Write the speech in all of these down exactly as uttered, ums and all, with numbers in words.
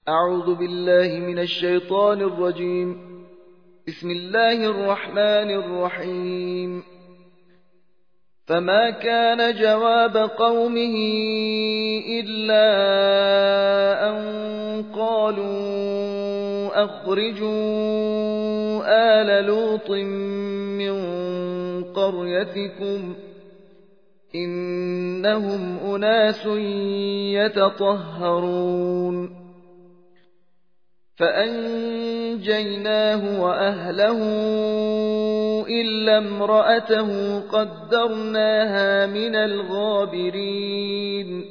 أعوذ بالله من الشيطان الرجيم. بسم الله الرحمن الرحيم. فما كان جواب قومه إلا أن قالوا أخرجوا آل لوط من قريتكم إنهم أناس يتطهرون. فأنجيناه وأهله إلا امرأته قدرناها من الغابرين.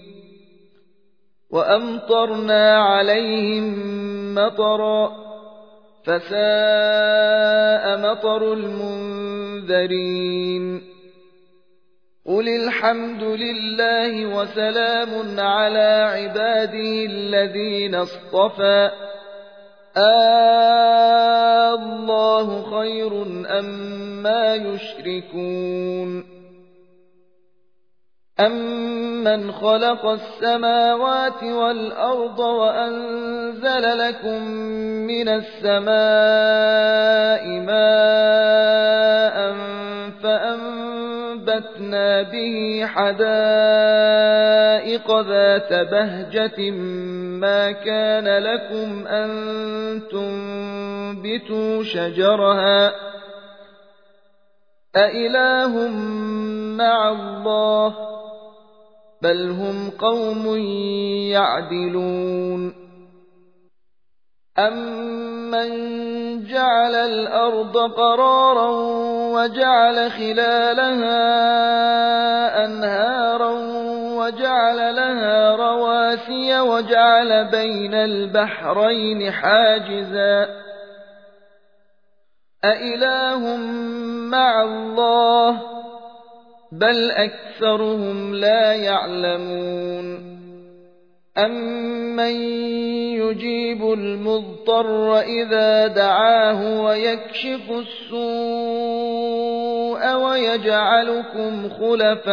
وأمطرنا عليهم مطرا فساء مطر المنذرين. قل الحمد لله وسلام على عباده الذين اصطفى الله خير أما يشركون. أمن خلق السماوات والأرض وأنزل لكم من السماء ماء فأنبتنا به حدائق ذات بهجة ما كان لكم أن تنبتوا شجرها أإله مع الله بل هم قوم يعدلون. أمن جعل الأرض قرارا وجعل خلالها أنهارا وجعل لها رواسي وجعل بين البحرين حاجزا أإله مع الله بل أكثرهم لا يعلمون. أمن يجيب المضطر إذا دعاه ويكشف السوء ويجعلكم خلفاء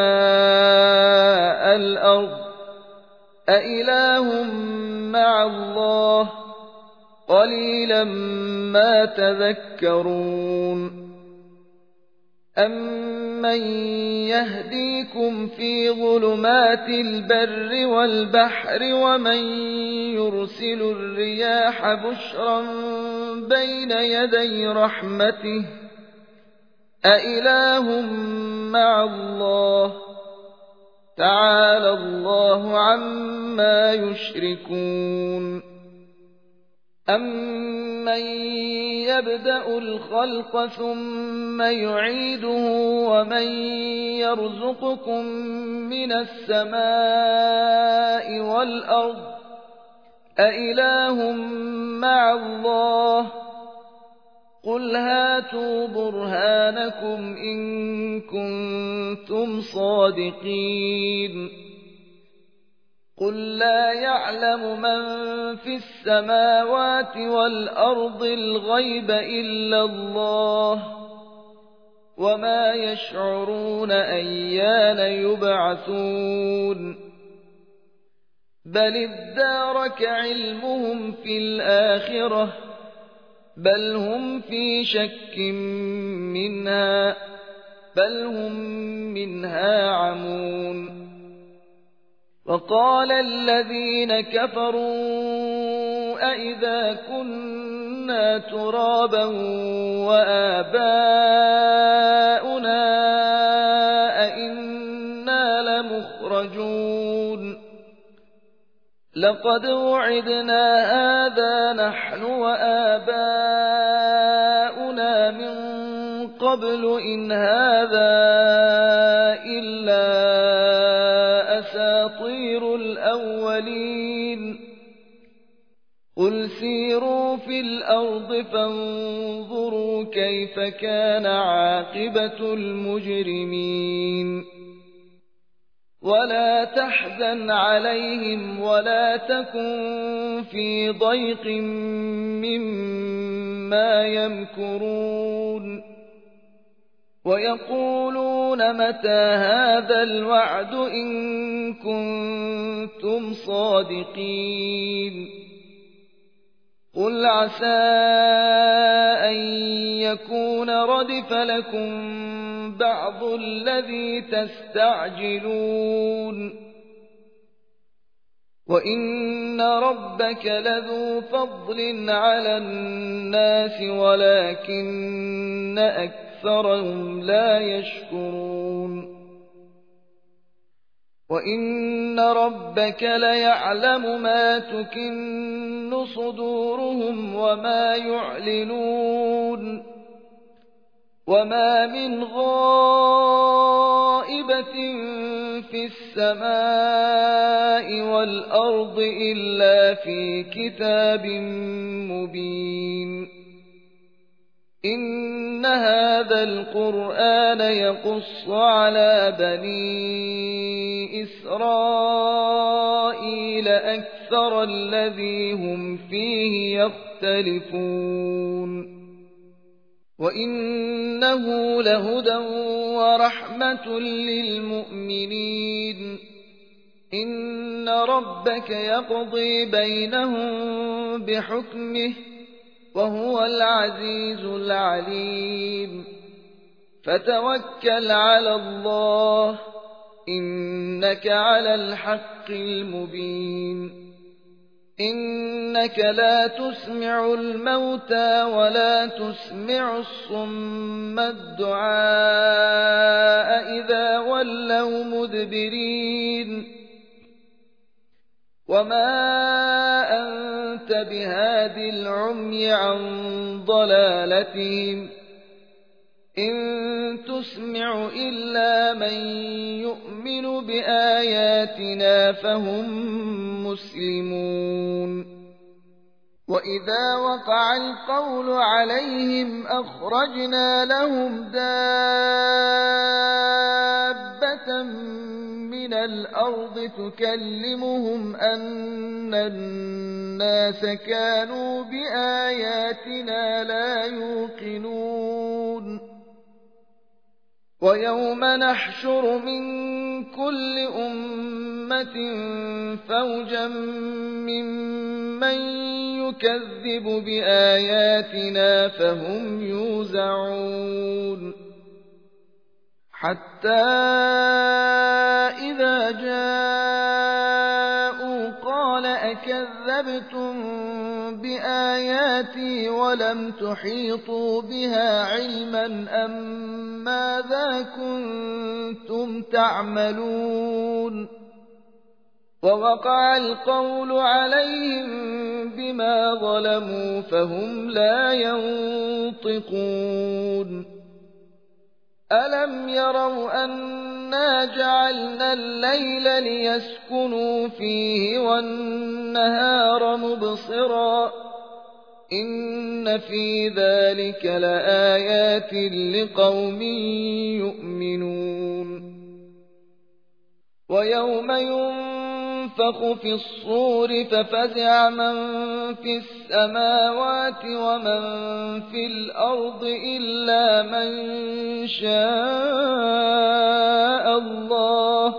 الأرض أإله مع الله قليلا ما تذكرون. أمن يهديكم في ظلمات البر والبحر ومن يرسل الرياح بشرا بين يدي رحمته أإله مع الله تعالى الله عما يشركون. أمن يبدأ الخلق ثم يعيده ومن يرزقكم من السماء والأرض أإله مع الله قل هاتوا برهانكم إن كنتم صادقين. قل لا يعلم من في السماوات والأرض الغيب إلا الله وما يشعرون أيان يبعثون. بل ادارك علمهم في الآخرة بل هم في شك منها بل هم منها عمون. وقال الذين كفروا أئذا كنا ترابا وآباؤنا أئنا لمخرجون. لقد وعدنا هذا نحن وآباؤنا من قبل إن هذا إلا أساطير الأولين. قل سيروا في الأرض فانظروا كيف كان عاقبة المجرمين. ولا تحزن عليهم ولا تكن في ضيق مما يمكرون. ويقولون متى هذا الوعد إن كنتم صادقين قل عسى أن يكون ردف لكم بعض الذي تستعجلون وإن ربك لذو فضل على الناس ولكن أكثرهم لا يشكرون وإن ربك ليعلم ما تكن صدورهم وما يعلنون وما من غائبة في السماء والأرض إلا في كتاب مبين إن هذا القرآن يقص على بني إسرائيل أكثر الذي هم فيه يختلفون وإنه لهدى ورحمة للمؤمنين إن ربك يقضي بينهم بحكمه وهو العزيز العليم فتوكل على الله إنك على الحق المبين إنك لا تسمع الموتى ولا تسمع الصم الدعاء إذا ولوا مدبرين وما أنت بهاد العمي عن ضلالتهم إن تسمع إلا من يؤمن بآياتنا فهم مسلمون وإذا وقع القول عليهم أخرجنا لهم دابة من الأرض تكلمهم أن الناس كانوا بآياتنا لا يوقنون ويوم نحشر من كل أمة فوجا ممن يكذب بآياتنا فهم يوزعون حتى إذا جاءوا قال أكذبتم بآياتي ولم تحيطوا بها علما أم ماذا كنتم تعملون ووقع القول عليهم بما ظلموا فهم لا ينطقون ألم يروا أنا جعلنا الليل ليسكنوا فيه والنهار مبصرا إن في ذلك لآيات لقوم يؤمنون ويوم ينفخ في الصور ففزع من في السماوات ومن في الأرض إلا من شاء الله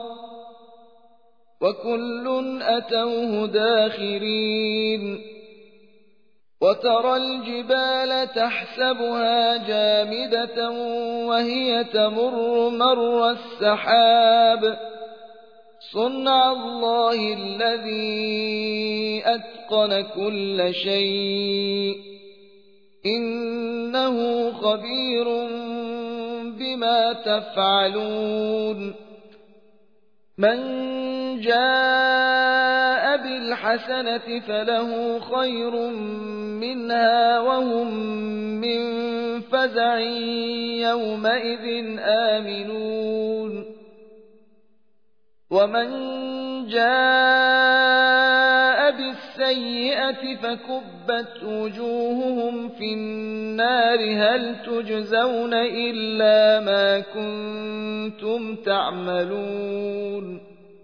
وكل أتوه داخرين وترى الجبال تحسبها جامدة وهي تمر مر السحاب صنع الله الذي أتقن كل شيء إنه خبير بما تفعلون من جاء بالحسنة فله خير منها وهم من فزع يومئذ آمنون ومن جاء بالسيئة فكبت وجوههم في النار هل تجزون إلا ما كنتم تعملون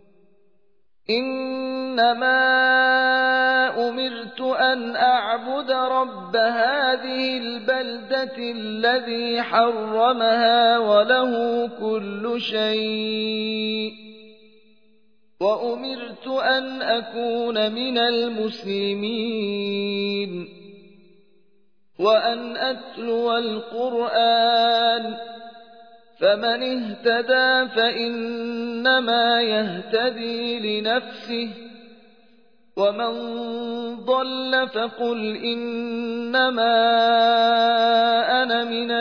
إنما أمرت أن أعبد رب هذه البلدة الذي حرمها وله كل شيء وأمرت أن أكون من المسلمين وأن أتلو القرآن فمن اهتدى فإنما يهتدي لنفسه ومن ضل فقل إنما أنا من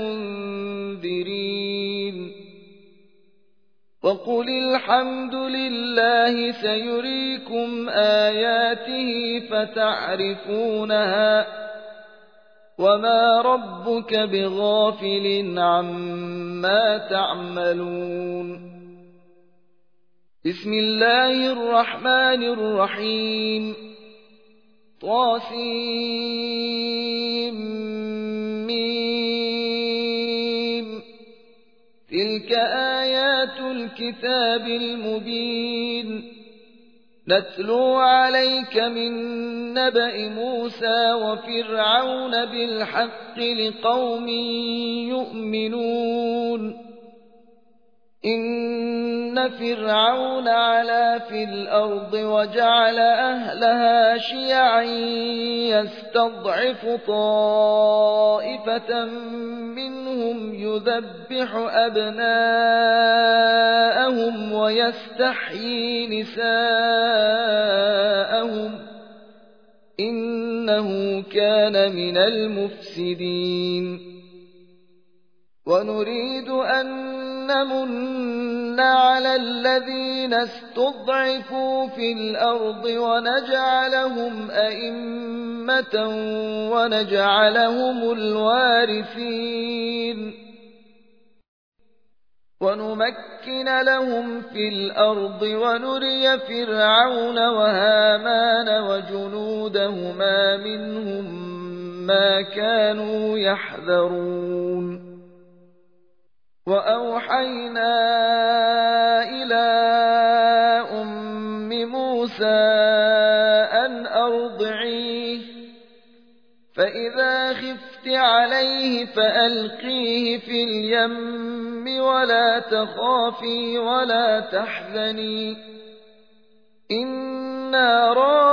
المنذرين وقل الحمد لله سيريكم آياته فتعرفونها وما ربك بغافل عما تعملون بسم الله الرحمن الرحيم طاسيم تلك آيات الكتاب المبين نتلو عليك من نبأ موسى وفرعون بالحق لقوم يؤمنون إن فرعون علا في الأرض وجعل أهلها شيعا يستضعف طائفة منهم يذبح أبناءهم ويستحيي نساءهم إنه كان من المفسدين ونريد أن نمن على الذين استضعفوا في الأرض ونجعلهم أئمة ونجعلهم الوارثين ونمكن لهم في الأرض ونري فرعون وهامان وجنودهما منهم ما كانوا يحذرون وأوحينا إلى أم موسى أن أرضعيه فإذا خفت عليه فألقيه في اليم ولا تخافي ولا تحزني إنا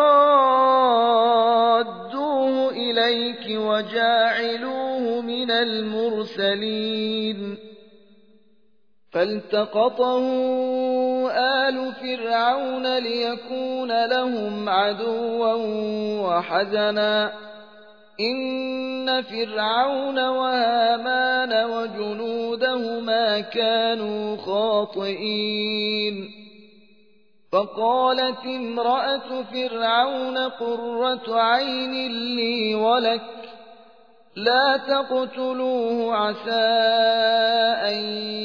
رادوه إليك وجاعلوه من المرسلين فالتقطه آل فرعون ليكون لهم عدوا وحزنا إن فرعون وهامان وجنودهما كانوا خاطئين فقالت امرأة فرعون قرة عين لي ولك لا تقتلوه عسى أن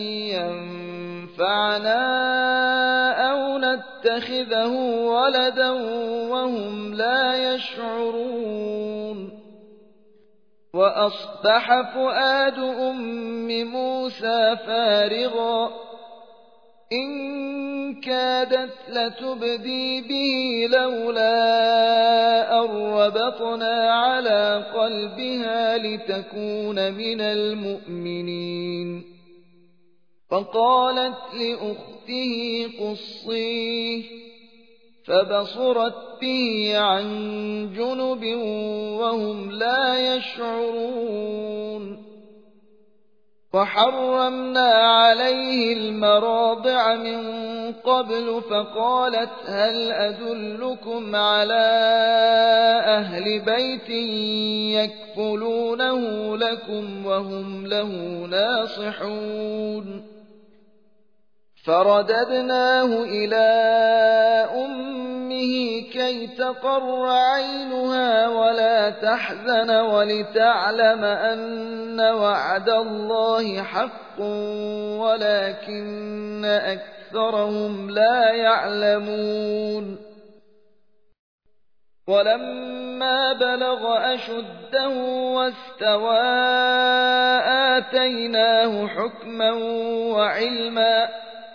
ينفعنا أو نتخذه ولدا وهم لا يشعرون وأصبح فؤاد أم موسى فارغا إن كادت لتبدي به لولا أن ربطنا على قلبها لتكون من المؤمنين فقالت لأخته قصيه فبصرت به عن جنب وهم لا يشعرون وحرمنا عليه المراضع من قبل فقالت هل أدلكم على أهل بيت يكفلونه لكم وهم له ناصحون فرددناه إلى أمه كي تقر عينها ولا تحزن ولتعلم أن وعد الله حق ولكن أكثرهم لا يعلمون ولما بلغ أشده واستوى آتيناه حكما وعلما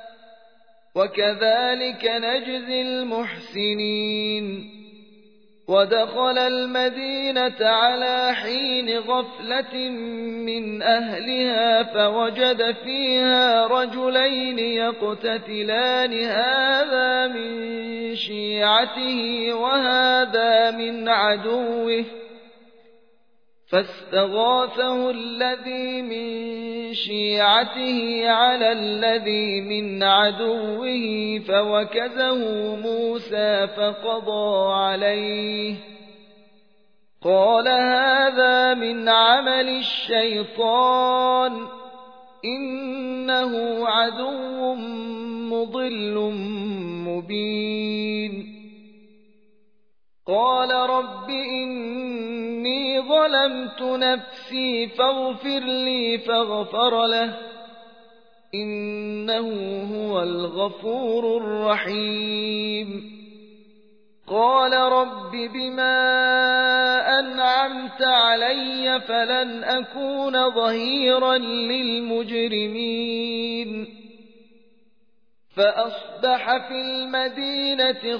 وكذلك نجزي المحسنين ودخل المدينة على حين غفلة من أهلها فوجد فيها رجلين يقتتلان هذا من شيعته وهذا من عدوه فاستغاثه الذي من شيعته على الذي من عدوه فوكزه موسى فقضى عليه قال هذا من عمل الشيطان إنه عدو مضل مبين قال رب إني ظلمت نفسي فاغفر لي فاغفر له إنه هو الغفور الرحيم قال رب بما أنعمت علي فلن أكون ظهيرا للمجرمين فأصبح في المدينة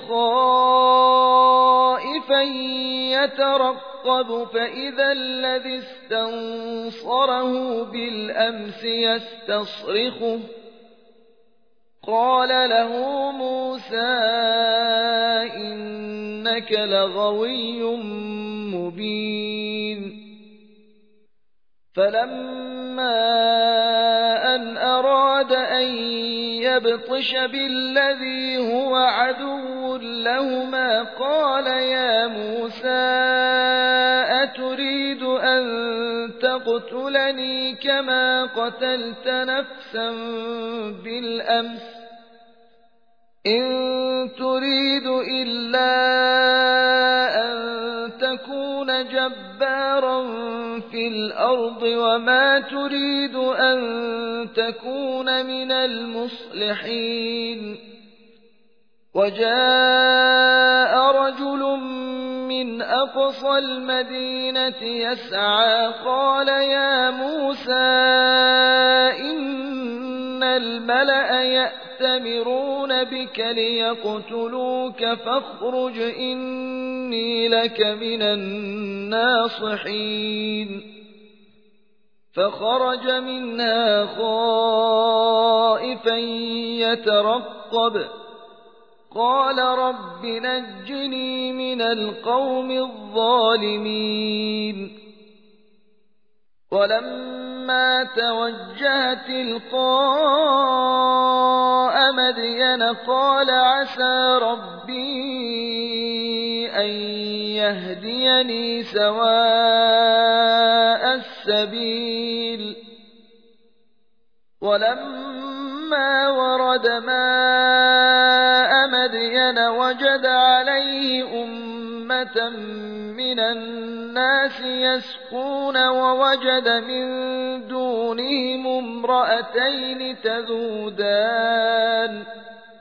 خائفا يترقب فإذا الذي استنصره بالأمس يستصرخه قال له موسى إنك لغوي مبين فلما أن أراد أن يبطش بالذي هو عدو لهما قال يا موسى أتريد أن تقتلني كما قتلت نفسا بالأمس إن تريد إلا أن تكون جبارا في الأرض وما تريد أن تكون من المصلحين وجاء رجل من أقصى المدينة يسعى قال يا موسى إن الملأ يأتمرون بك ليقتلوك فاخرج إني لك من الناصحين فخرج منها خائفا يترقب قال رب نجني من القوم الظالمين ولما توجه تلقاء مدين قال عسى ربي أن يهديني سواء السبيل ولما ورد ماء مدين وجد عليه أمة من الناس يسقون ووجد من دونهم امرأتين تذودان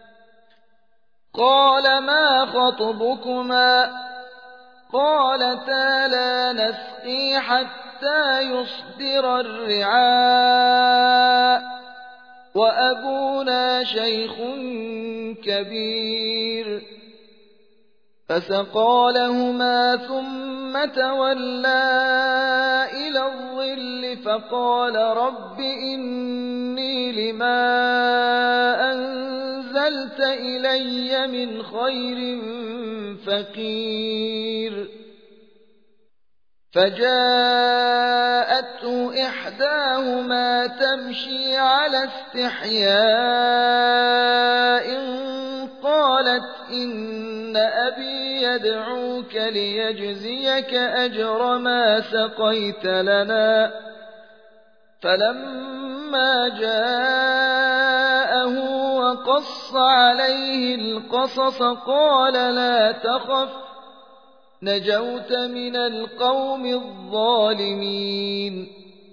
قال ما خطبكما قالتا لا نسقي حتى يصدر الرعاء وأبونا شيخ كبير فسقى لهما ثم تولى إلى الظل فقال رب إني لما أنزلت إلي من خير فقير فجاءته إحداهما تمشي على استحياء قالت إن أبي يدعوك ليجزيك أجر ما سقيت لنا فلما جاءه وقص عليه القصص قال لا تخف نجوت من القوم الظالمين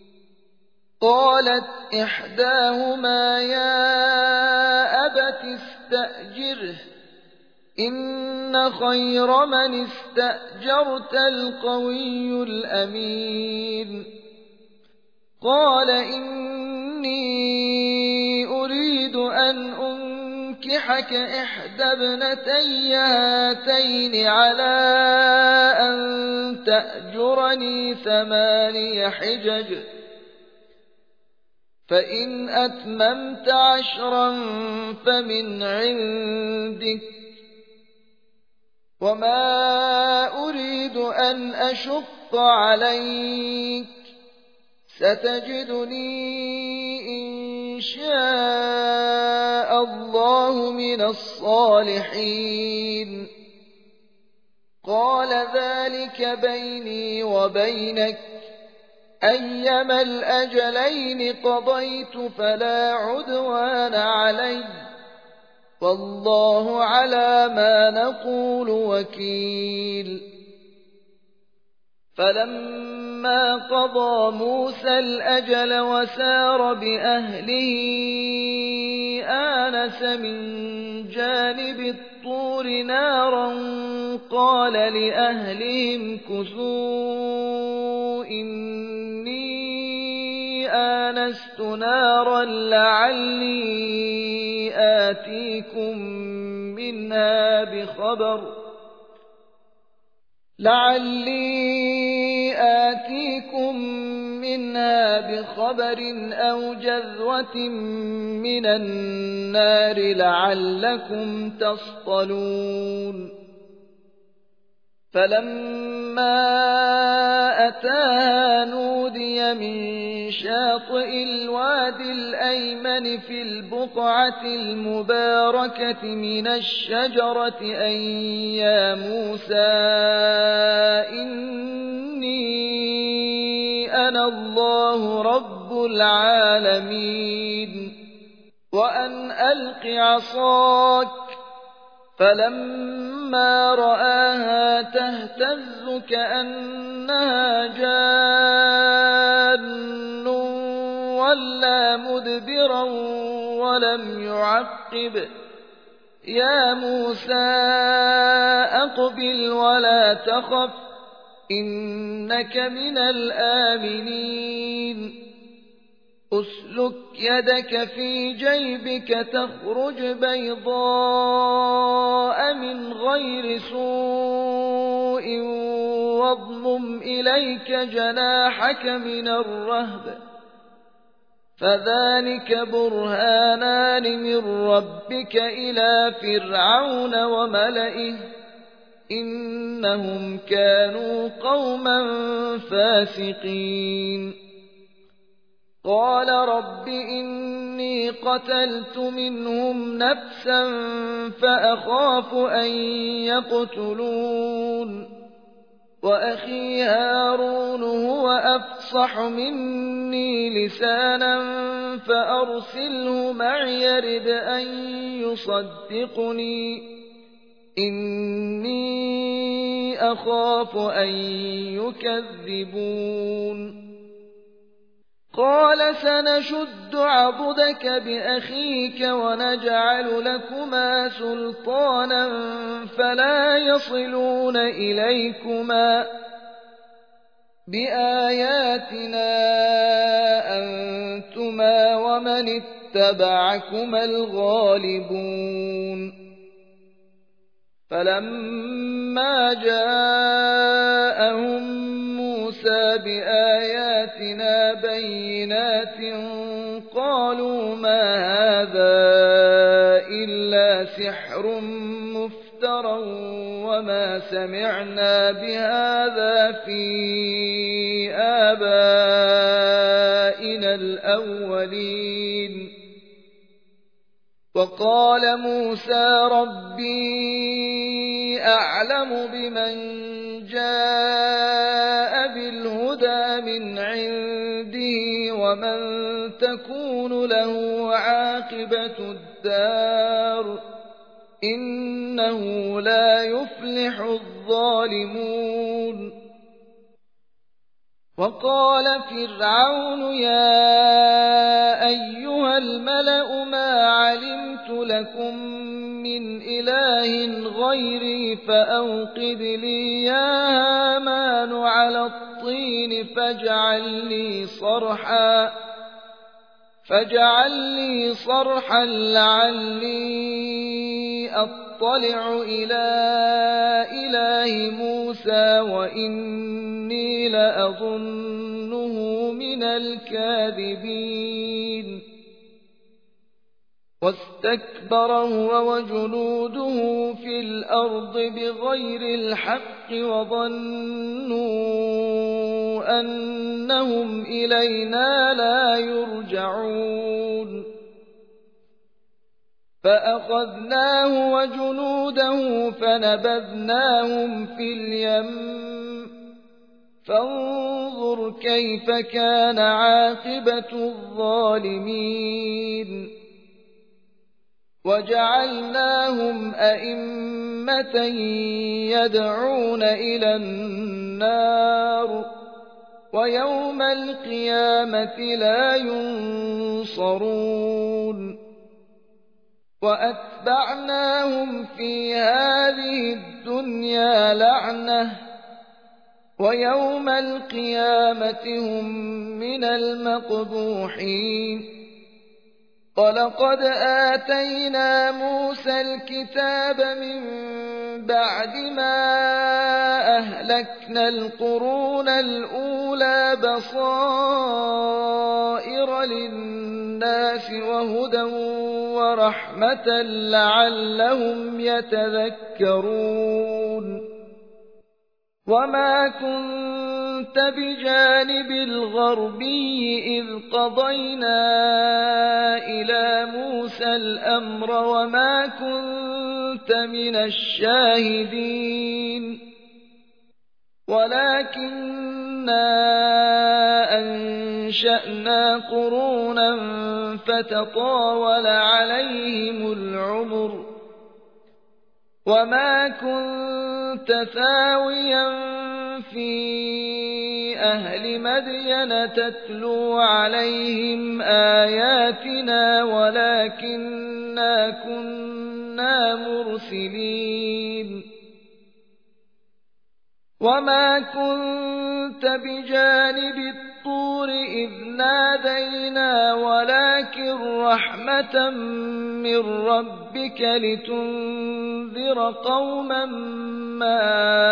قالت إحداهما يا أبت استأجره إن خير من استأجرت القوي الأمين قال إني أريد أن أنكحك إحدى ابنتي هاتين على أن تأجرني ثماني حجج فإن أتممت عشرا فمن عندك وما أريد أن أشق عليك ستجدني إن شاء الله من الصالحين قال ذلك بيني وبينك أيما الأجلين قضيت فلا عدوان علي والله على ما نقول وكيل فلما قضى موسى الأجل وسار بأهله آنس من جانب الطور نارا قال لأهلهم كثوا إني آنست نارا لعلي آتيكم منها بخبر لعلي آتيكم منها بخبر أو جذوة من النار لعلكم تصطلون فلما أتاها نودي من شاطئ الوادي الأيمن في البقعة المباركة من الشجرة أن يا موسى إني أنا الله رب العالمين وأن ألق عصاك فلما رآها تهتز كأنها جان ولا مدبرا ولم يعقب يا موسى أقبل ولا تخف إنك من الآمنين أسلك يدك في جيبك تخرج بيضاء من غير سوء واضمم إليك جناحك من الرهب فذلك برهانان من ربك إلى فرعون وملئه إنهم كانوا قوما فاسقين قال رب إني قتلت منهم نفسا فأخاف أن يقتلون وأخي هارون هو أفصح مني لسانا فأرسله معي يرد أن يصدقني إني أخاف أن يكذبون قال سنشد عضدك بأخيك ونجعل لكما سلطانا فلا يصلون إليكما بآياتنا أنتما ومن اتبعكما الغالبون فلما جاءهم موسى بآياتنا بينات قالوا ما هذا إلا سحر مفترى وما سمعنا بهذا في آبائنا الأولين وقال موسى ربي أعلم بمن جاء بالهدى من عنده ومن تكون له عاقبة الدار إنه لا يفلح الظالمون وقال فرعون يا أيها الملأ ما علمت لكم من إله غيري فأوقد لي يا هامان على الطين فاجعل لي صرحا فاجعل لي صرحا لعلي أطلع إلى إله موسى وإني لأظنه من الكاذبين واستكبر هو وجنوده في الأرض بغير الحق وظنوا أنهم إلينا لا يرجعون فأخذناه وجنوده فنبذناهم في اليم فانظر كيف كان عاقبة الظالمين وجعلناهم أئمة يدعون إلى النار ويوم القيامة لا ينصرون وأتبعناهم في هذه الدنيا لعنة ويوم القيامة هم من المقبوحين ولقد آتينا موسى الكتاب من بعد ما أهلكنا القرون الأولى بصائر للناس وهدى ورحمة لعلهم يتذكرون وما كنت بجانب الغربي إذ قضينا إلى موسى الأمر وما كنت من الشاهدين ولكننا أنشأنا قرونا فتطاول عليهم العمر وما كنت ثاويا في أهل مدين تتلو عليهم آياتنا ولكننا كنا مرسلين وما كنت بجانب الطور إذ نادينا ولكن رحمة من ربك لتنذر قوما ما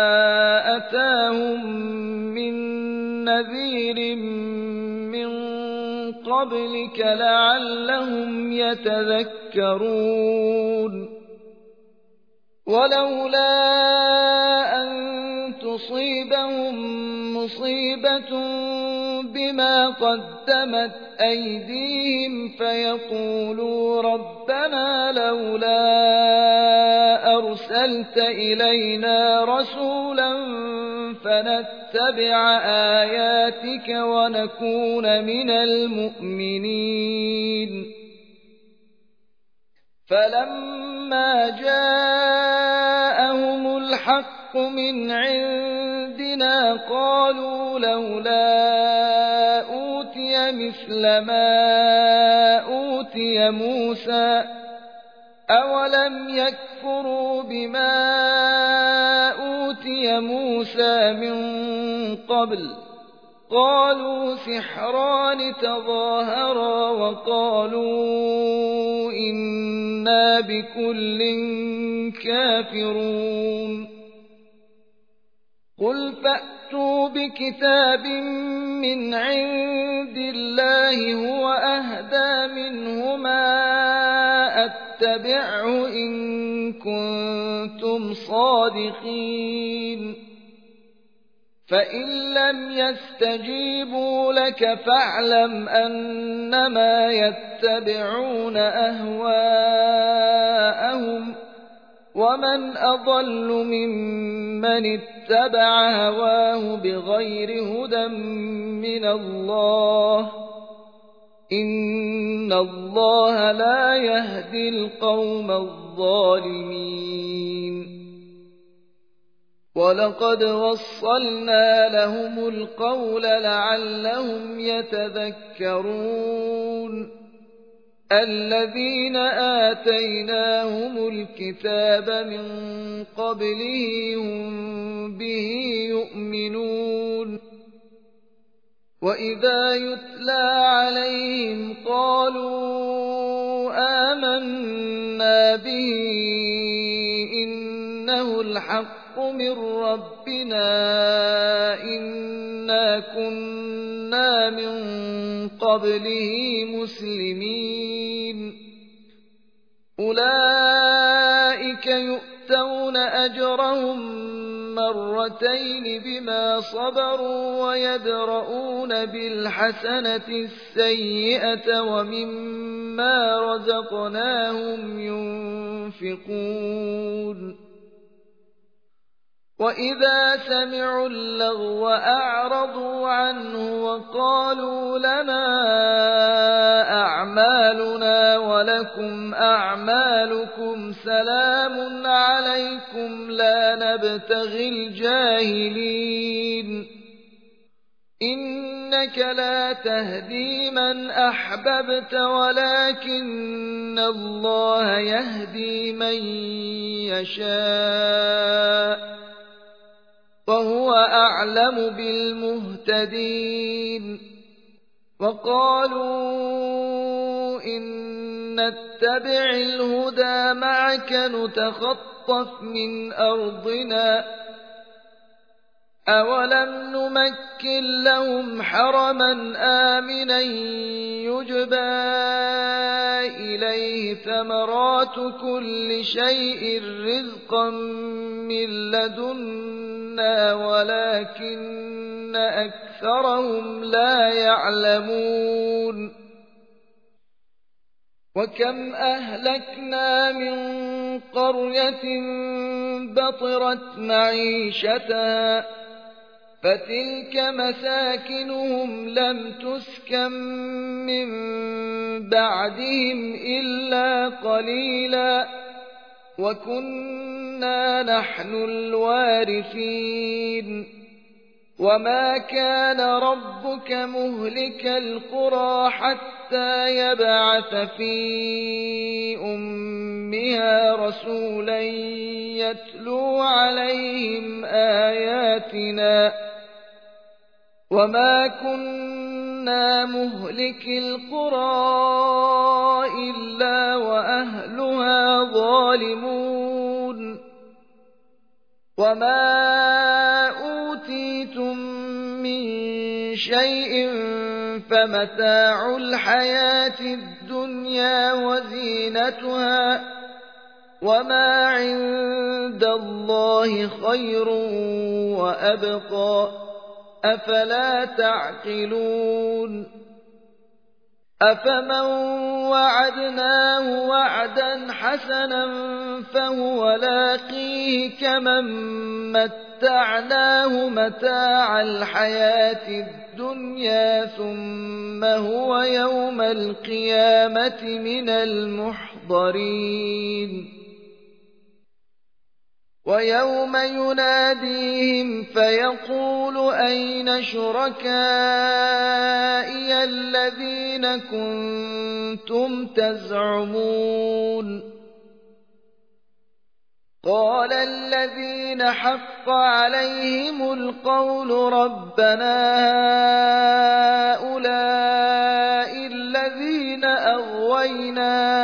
أتاهم من نذير من قبلك لعلهم يتذكرون ولولا أن تصيبهم مصيبة بما قدمت أيديهم فيقولوا ربنا لولا أرسلت إلينا رسولا فنتبع آياتك ونكون من المؤمنين فلما جاءهم الحق من عندنا قالوا لولا أوتي مثل ما أوتي موسى أولم يكفروا بما أوتي موسى من قبل قالوا سحران تظاهرا وقالوا إنا بكل كافرون قل فأتوا بكتاب من عند الله هو أهدى منهما أتبعه إن كنتم صادقين فإن لم يستجيبوا لك فاعلم أنما يتبعون أهواءهم ومن أضل ممن اتبع هواه بغير هدى من الله إن الله لا يهدي القوم الظالمين ولقد وصلنا لهم القول لعلهم يتذكرون الذين آتيناهم الكتاب من قبله هم به يؤمنون وإذا يتلى عليهم قالوا آمنا به إنه الحق من ربنا إنا كنا من قبله مسلمين أولئك يؤتون أجرهم مرتين بما صبروا ويدرؤون بالحسنة السيئة ومما رزقناهم ينفقون وإذا سمعوا اللغو أعرضوا عنه وقالوا لنا أعمالنا ولكم أعمالكم سلام عليكم لا نبتغي الجاهلين إنك لا تهدي من أحببت ولكن الله يهدي من يشاء وهو أعلم بالمهتدين وقالوا إن نتبع الهدى معك نتخطف من أرضنا أولم نمكن لهم حرما آمنا يجبى إليه ثمرات كل شيء رزقا من لدنا ولكن أكثرهم لا يعلمون وكم أهلكنا من قرية بطرت معيشتها فتلك مساكنهم لم تسكن من بعدهم إلا قليلا وكنا نحن الوارثين وما كان ربك مهلك القرى حتى يبعث في أمها رسولا يتلو عليهم آياتنا وما كنا مهلك القرى إلا وأهلها ظالمون وما أوتيتم من شيء فمتاع الحياة الدنيا وزينتها وما عند الله خير وأبقى أفلا تعقلون أفمن وعدناه وعدا حسنا فهو لاقيه كمن متعناه متاع الحياة الدنيا ثم هو يوم القيامة من المحضرين ويوم يناديهم فيقول أين شركائي الذين كنتم تزعمون قال الذين حق عليهم القول ربنا هؤلاء الذين أغوينا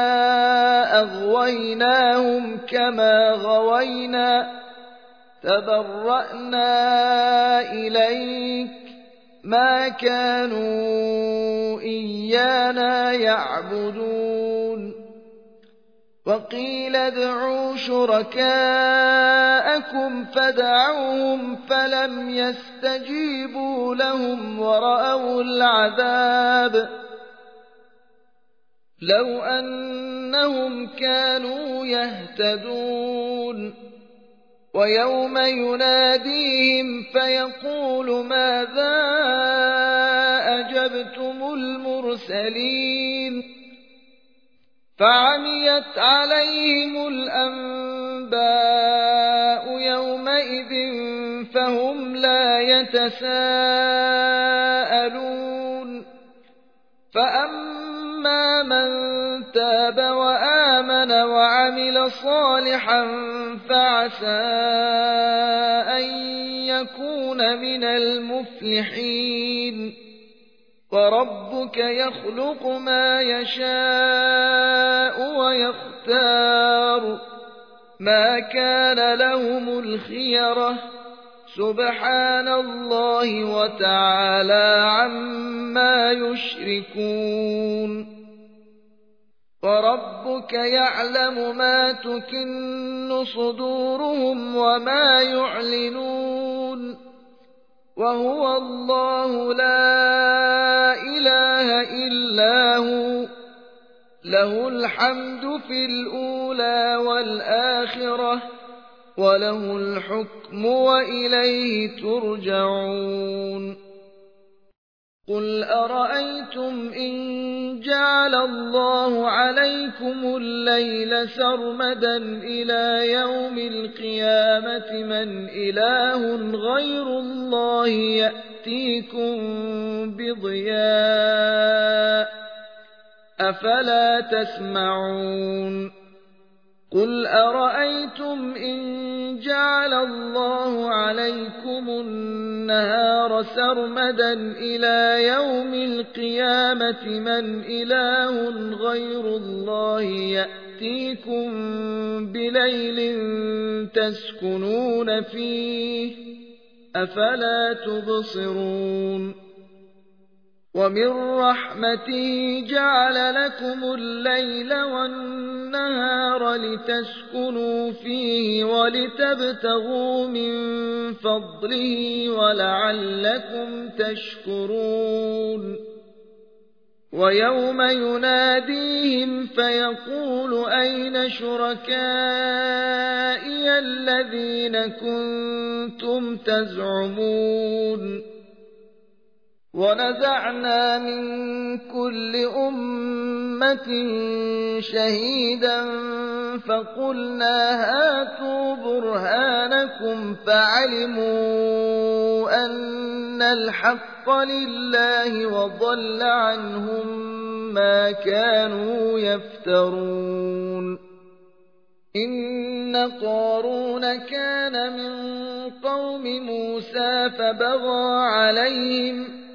أغويناهم كما غوينا تبرأنا إليك ما كانوا إيانا يعبدون وقيل ادعوا شركاءكم فدعوهم فلم يستجيبوا لهم ورأوا العذاب لو أنهم كانوا يهتدون ويوم يناديهم فيقول ماذا أجبتم المرسلين فعميت عليهم الأنباء يومئذ فهم لا يتساءلون فأما من تاب وآمن وعمل صالحا فعسى أن يكون من المفلحين وربك يخلق ما يشاء ويختار ما كان لهم الخيرة سبحان الله وتعالى عما يشركون وربك يعلم ما تكن صدورهم وما يعلنون وهو الله لا إله إلا هو له الحمد في الأولى والآخرة وله الحكم وإليه ترجعون قل أرأيتم إن جعل الله عليكم الليل سرمدا إلى يوم القيامة من إله غير الله يأتيكم بضياء أفلا تسمعون قل أرأيتم إن جعل الله عليكم النهار سرمدا إلى يوم القيامة من إله غير الله يأتيكم بليل تسكنون فيه أفلا تبصرون ومن رحمته جعل لكم الليل والنهار لتسكنوا فيه ولتبتغوا من فضله ولعلكم تشكرون ويوم يناديهم فيقول أين شركائي الذين كنتم تزعمون ونزعنا من كل أمة شهيدا فقلنا هاتوا برهانكم فعلموا أن الحق لله وضل عنهم ما كانوا يفترون إن قارون كان من قوم موسى فبغى عليهم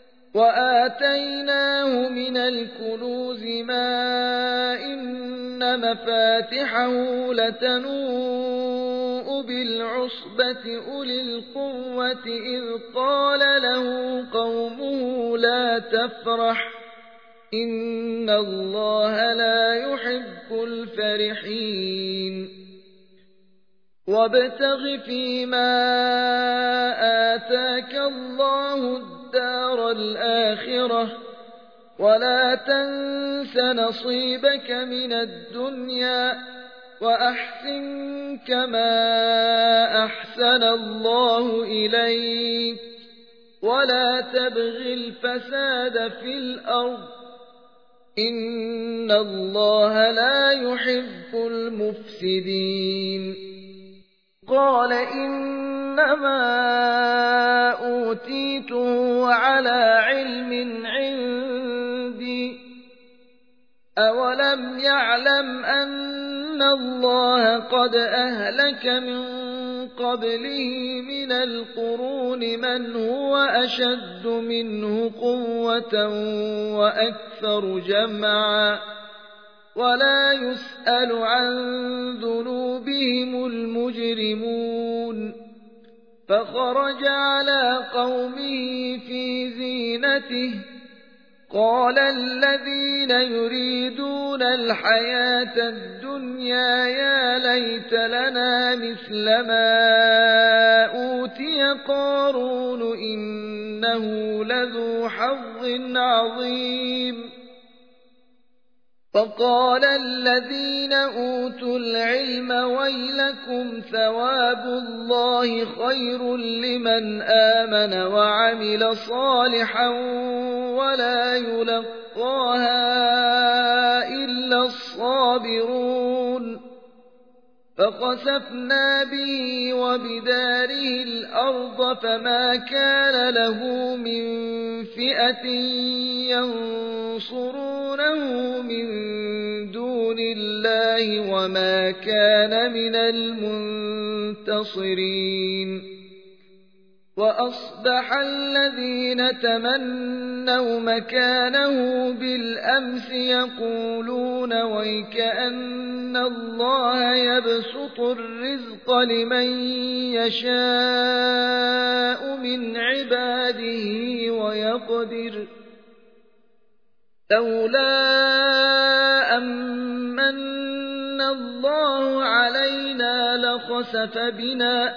وآتيناه من الكنوز ما إن مفاتحه لتنوء بالعصبة أولي القوة إذ قال له قومه لا تفرح إن الله لا يحب الفرحين وابتغ فيما آتاك الله الدار الآخرة ولا تنس نصيبك من الدنيا وأحسن كما أحسن الله إليك ولا تبغ الفساد في الأرض إن الله لا يحب المفسدين قال إنما أوتيته على علم عندي أولم يعلم أن الله قد أهلك من قبله من القرون من هو أشد منه قوة وأكثر جمعا ولا يسأل عن ذنوبهم المجرمون فخرج على قومه في زينته قال الذين يريدون الحياة الدنيا يا ليت لنا مثل ما أوتي قارون إنه لذو حظ عظيم فقال الذين أوتوا العلم ويلكم ثواب الله خير لمن آمن وعمل صالحا ولا يلقاها إلا الصابرون فخسفنا به وبداره الأرض فما كان له من فئة ينصرونه من دون الله وما كان من المنتصرين وأصبح الذين تمنوا مكانه بالأمس يقولون ويكأن الله يبسط الرزق لمن يشاء من عباده ويقدر لولا أن خسف بنا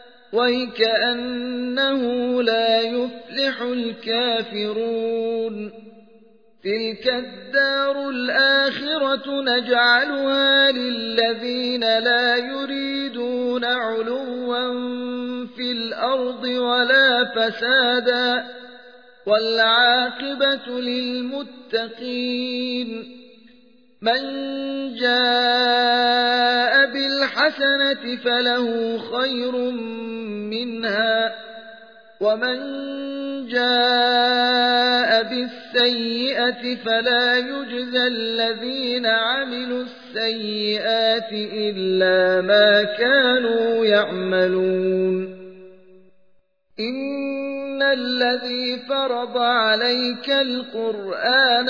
وكأنه لا يفلح الكافرون تلك الدار الآخرة نجعلها للذين لا يريدون علوا في الأرض ولا فسادا والعاقبة للمتقين من جاء بالحسنة فله خير منها ومن جاء بالسيئة فلا يجزى الذين عملوا السيئات إلا ما كانوا يعملون إن الذي فرض عليك القرآن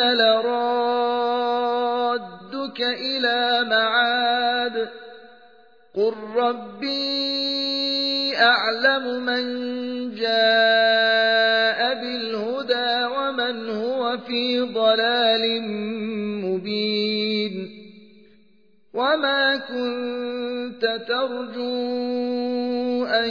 لرادك إلى معاد قل ربي أعلم من جاء بالهدى ومن هو في ضلال مبين وما كنت ترجو أن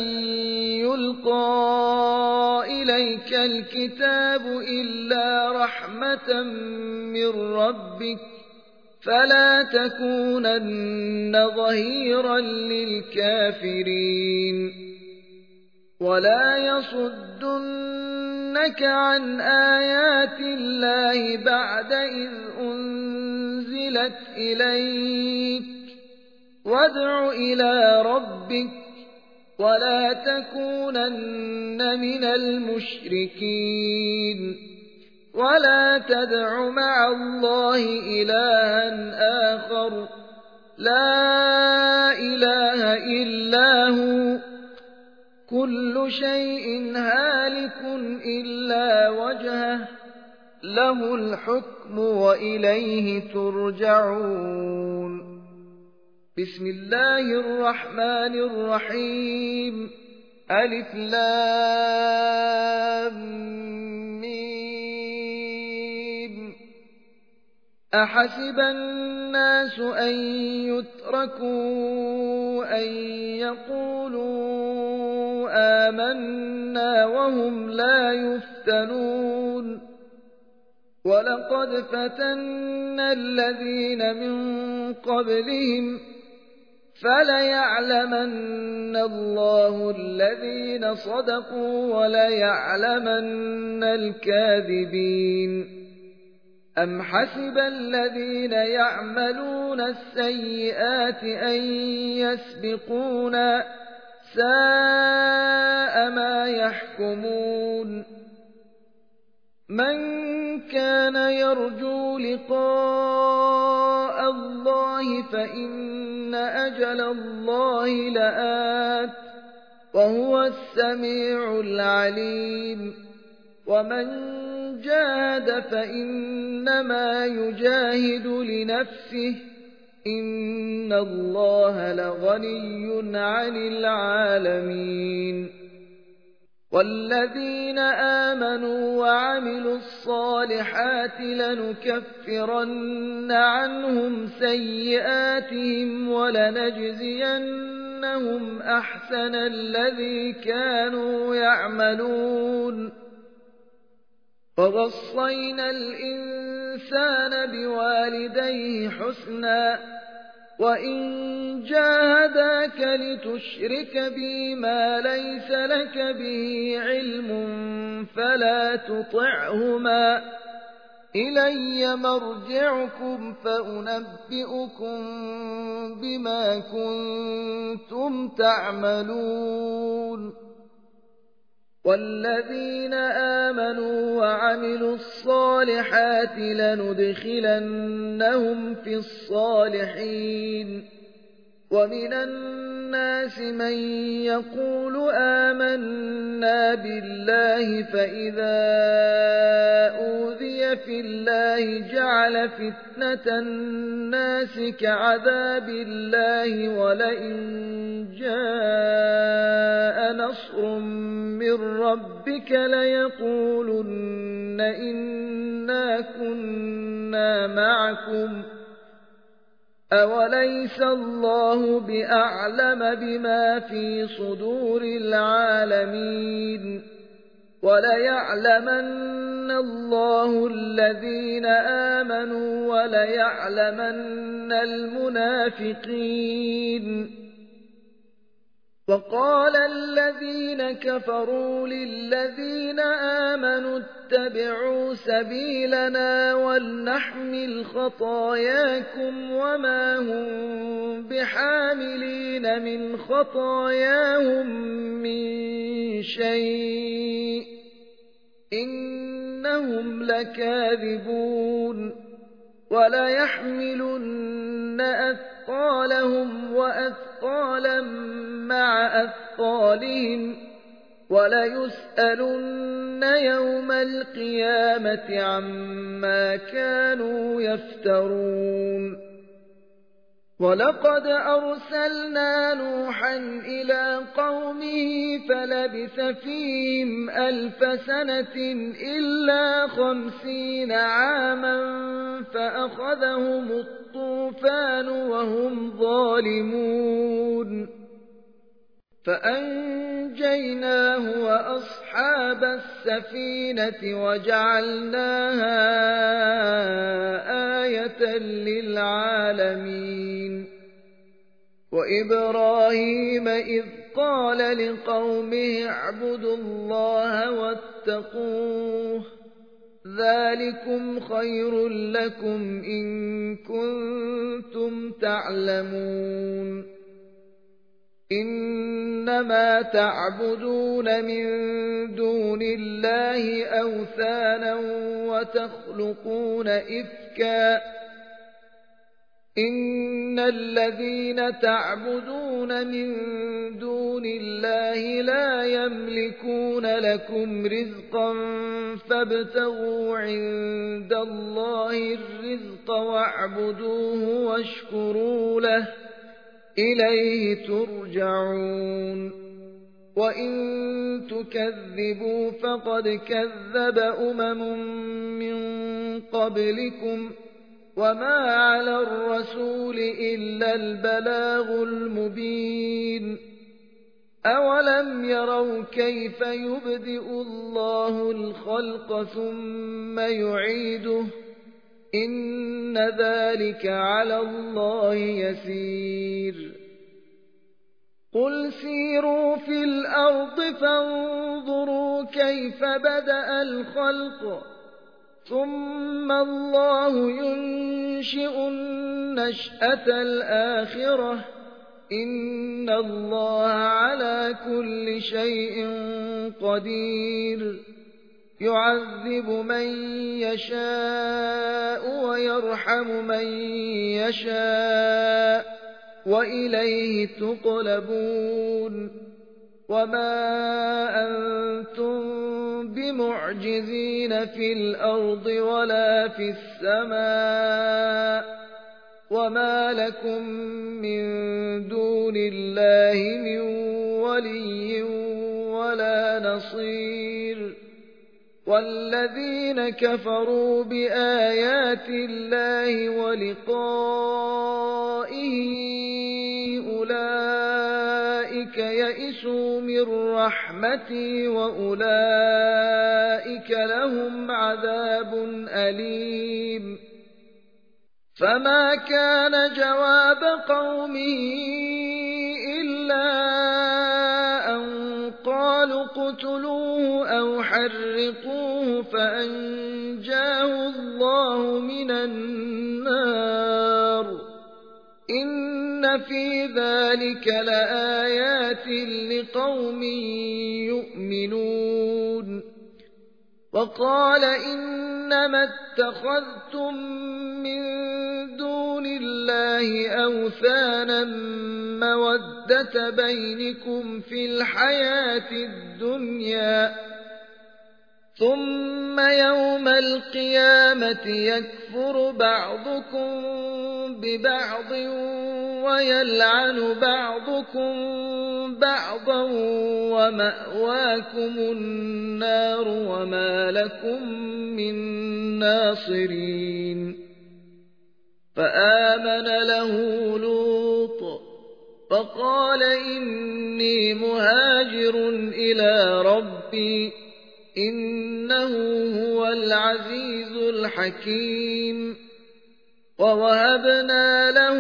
يلقى إليك الكتاب إلا رحمة من ربك فلا تكونن ظهيرا للكافرين ولا يصدنك عن آيات الله بعد إذ أنزلت إليك وادع إلى ربك ولا تكونن من المشركين ولا تدع مع الله إلها آخر لا إله إلا هو كل شيء هالك إلا وجهه له الحكم وإليه ترجعون بسم الله الرحمن الرحيم ألف لام ميم أحسب الناس أن يتركوا أن يقولوا آمنا وهم لا يفتنون ولقد فتنا الذين من قبلهم فليعلمن الله الذين صدقوا وليعلمن الكاذبين أم حسب الذين يعملون السيئات أن يسبقونا ساء ما يحكمون من كان يرجو لقاء الله فإن أجل الله لآت وهو السميع العليم ومن جاهد فإنما يجاهد لنفسه إن الله لغني عن العالمين والذين آمنوا وعملوا الصالحات لنكفرن عنهم سيئاتهم ولنجزينهم أحسن الذي كانوا يعملون ووصينا الإنسان بوالديه حسنا وإن جاهداك لتشرك بي ما ليس لك به علم فلا تطعهما إلي مرجعكم فأنبئكم بما كنتم تعملون والذين آمنوا وعملوا الصالحات لندخلنهم في الصالحين ومن الناس من يقول آمنا بالله فإذا أوذي في الله جعل فتنة الناس كعذاب الله ولئن جاء نصر من ربك ليقولن إنا كنا معكم أوليس الله بأعلم بما في صدور العالمين وليعلمن الله الذين آمنوا وليعلمن المنافقين وقال الذين كفروا للذين آمنوا اتبعوا سبيلنا ولنحمل خطاياكم وما هم بحاملين من خطاياهم من شيء إنهم لكاذبون وليحملن أثقالهم وأثقالا مع أثقالهم وليسألن يوم القيامة عما كانوا يفترون ولقد أرسلنا نوحا إلى قومه فلبث فيهم ألف سنة إلا خمسين عاما فأخذهم الطوفان وهم ظالمون فأنجيناه وأصحاب السفينة وجعلناها آية للعالمين وإبراهيم إذ قال لقومه اعبدوا الله واتقوه ذلكم خير لكم إن كنتم تعلمون إنما تعبدون من دون الله أوثانا وتخلقون إفكا إن الذين تعبدون من دون الله لا يملكون لكم رزقا فابتغوا عند الله الرزق واعبدوه واشكروا له إليه ترجعون وإن تكذبوا فقد كذب أمم من قبلكم وما على الرسول إلا البلاغ المبين أولم يروا كيف يبدئ الله الخلق ثم يعيده إن ذلك على الله يسير قل سيروا في الأرض فانظروا كيف بدأ الخلق ثم الله ينشئ النشأة الآخرة إن الله على كل شيء قدير يعذب من يشاء ويرحم من يشاء وإليه تقلبون وما أنتم بمعجزين في الأرض ولا في السماء وما لكم من دون الله من ولي ولا نصير والذين كفروا بآيات الله ولقائه أولئك يئسوا من رحمتي وأولئك لهم عذاب أليم فما كان جواب قومه إلا أن قالوا اقتلوه أو حرقوه فأنجاه الله من النار إن في ذلك لآيات لقوم يؤمنون وقال إنما اتخذتم من دون الله أوثانا مودة بينكم في الحياة الدنيا ثم يوم القيامة يكفر بعضكم ببعض ويلعن بعضكم بعضا ومأواكم النار وما لكم من ناصرين فآمن له لوط فقال إني مهاجر إلى ربي إنه هو العزيز الحكيم. ووهبنا له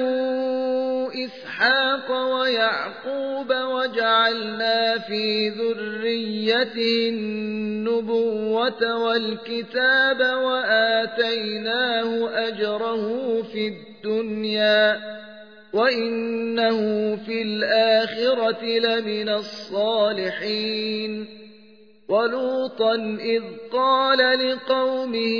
إسحاق ويعقوب وجعلنا في ذريته النبوة والكتاب وآتيناه أجره في الدنيا وإنه في الآخرة لمن الصالحين. ولوطا إذ قال لقومه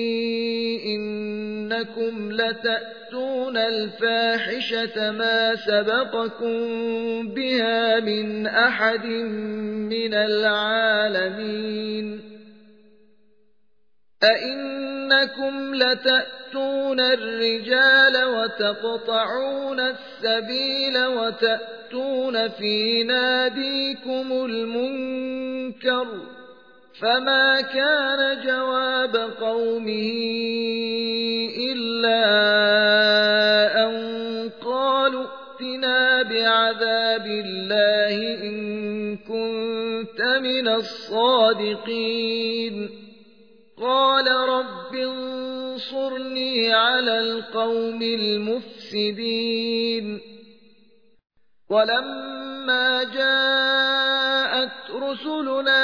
إنكم لتأتون الفاحشة ما سبقكم بها من أحد من العالمين. أئنكم لتأتون الرجال وتقطعون السبيل وتأتون في ناديكم المنكر. فما كان جواب قومه إلا أن قالوا ائتنا بعذاب الله إن كنت من الصادقين. قال رب انصرني على القوم المفسدين. ولما جاءت رسلنا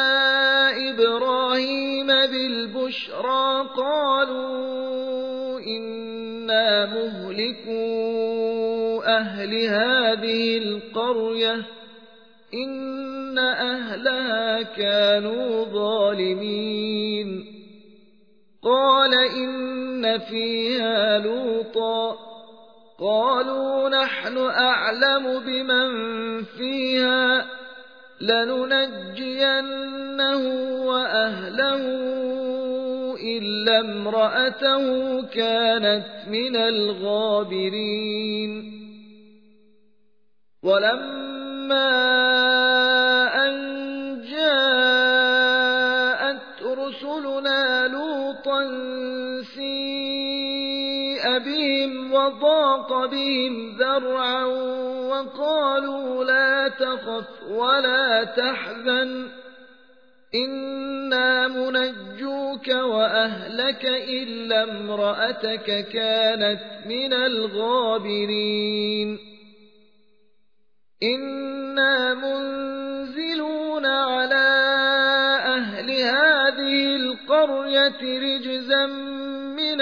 إبراهيم بالبشرى قالوا إنا مهلكو أهل هذه القرية إن أهلها كانوا ظالمين. قال إن فيها لوطا قالوا نحن أعلم بمن فيها لننجينه وأهله إلا امرأته كانت من الغابرين. ولما أن جاءت رسلنا لوطا سيء بهم وضاق بهم ذرعا وقالوا لا تخف ولا تحزن إنا منجوك وأهلك إلا امرأتك كانت من الغابرين. إنا منزلون على أهل هذه القرية رجزا من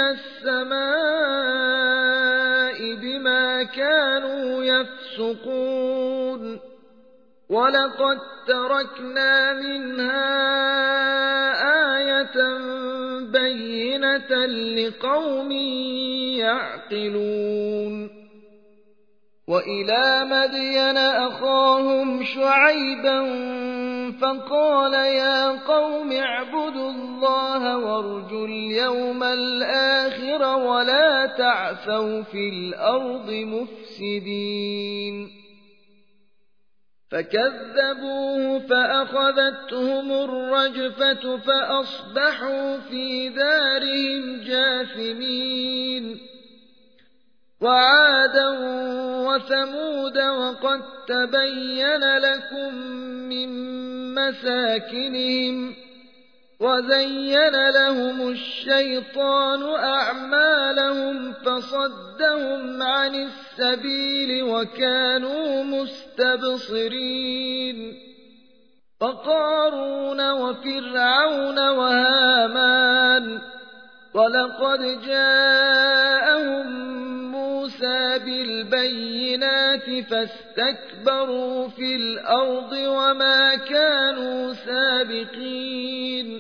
السماء بما كانوا يفسقون. ولقد تركنا منها آية بينة لقوم يعقلون. وإلى مدين أخاهم شعيبا فقال يا قوم اعبدوا الله وارجوا اليوم الآخر ولا تعثوا في الأرض مفسدين. فكذبوه فأخذتهم الرجفة فأصبحوا في دارهم جاثمين. وعادا وثمود وقد تبين لكم من مساكنهم وزين لهم الشيطان أعمالهم فصدهم عن السبيل وكانوا مستبصرين. وقارون وفرعون وهامان ولقد جاءهم موسى بالبينات فاستكبروا في الأرض وما كانوا سابقين.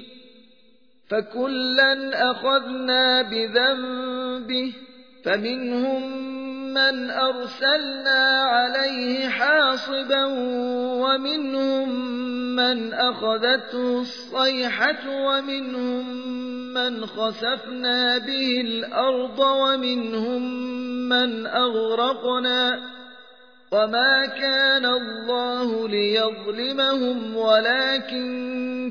فكلا أخذنا بذنبه فمنهم من أرسلنا عليه حاصبا ومنهم من أخذته الصيحة ومنهم من خسفنا به الأرض ومنهم من أغرقنا. وما كان الله ليظلمهم ولكن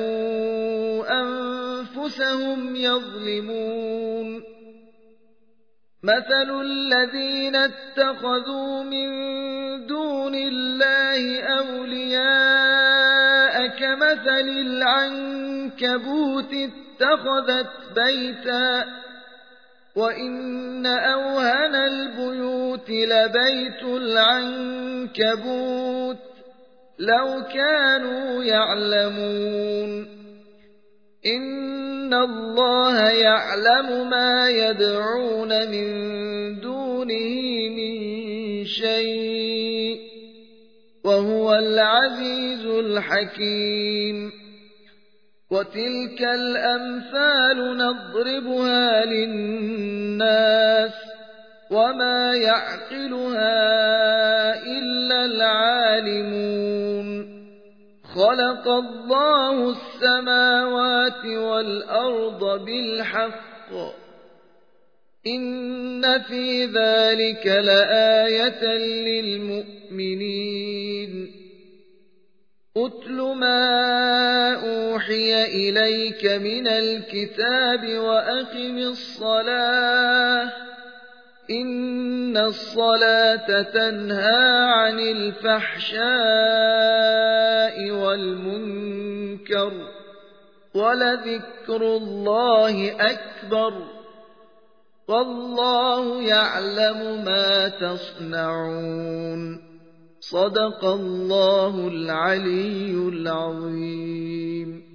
كانوا أنفسهم يظلمون. مثل الذين اتخذوا من دون الله أولياء كمثل العنكبوت اتخذت بيتا وإن أوهن البيوت لبيت العنكبوت لو كانوا يعلمون إن الله يعلم ما يدعون من دونه من شيء وهو العزيز الحكيم وتلك الأمثال نضربها للناس وما يعقلها إلا العالمون خلق الله السماوات والأرض بالحق إن في ذلك لآية للمؤمنين أتل ما أوحي إليك من الكتاب وأقم الصلاة إن الصلاة تنهى عن الفحشاء والمنكر ولذكر الله أكبر والله يعلم ما تصنعون صدق الله العلي العظيم.